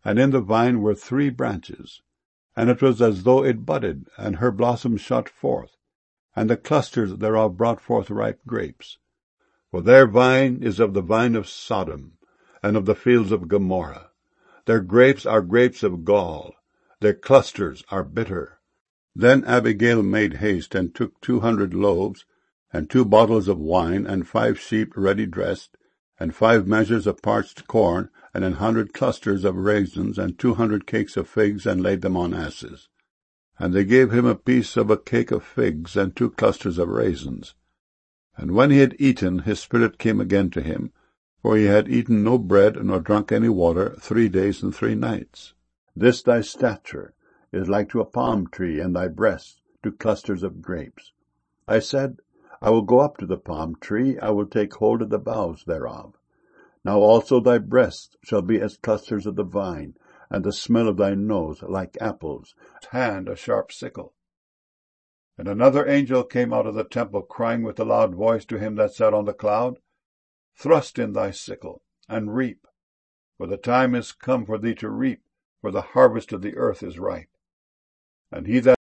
and in the vine were 3 branches, and it was as though it budded, and her blossoms shot forth, and the clusters thereof brought forth ripe grapes. For their vine is of the vine of Sodom, and of the fields of Gomorrah. Their grapes are grapes of gall, their clusters are bitter. Then Abigail made haste, and took 200 loaves, and 2 bottles of wine, and 5 sheep ready dressed, and 5 measures of parched corn, and 100 clusters of raisins, and 200 cakes of figs, and laid them on asses. And they gave him a piece of a cake of figs, and 2 clusters of raisins. And when he had eaten, his spirit came again to him, for he had eaten no bread, nor drunk any water, 3 days and 3 nights. This thy stature is like to a palm tree, and thy breasts to clusters of grapes. I said, I will go up to the palm tree, I will take hold of the boughs thereof. Now also thy breasts shall be as clusters of the vine, and the smell of thy nose like apples, hand a sharp sickle. And another angel came out of the temple, crying with a loud voice to him that sat on the cloud, Thrust in thy sickle, and reap, for the time is come for thee to reap, for the harvest of the earth is ripe. And he that